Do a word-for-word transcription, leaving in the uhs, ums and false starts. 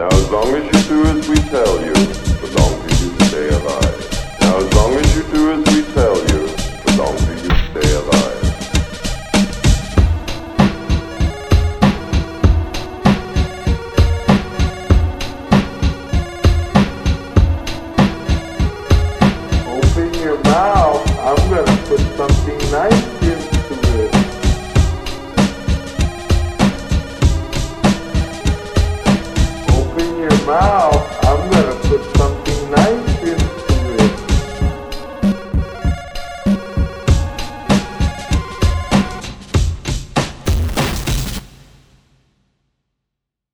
Now as long as you do as we tell you, the longer you stay alive. Now as long as you do as we tell you, the longer you stay alive. Open your mouth. I'm gonna put something nice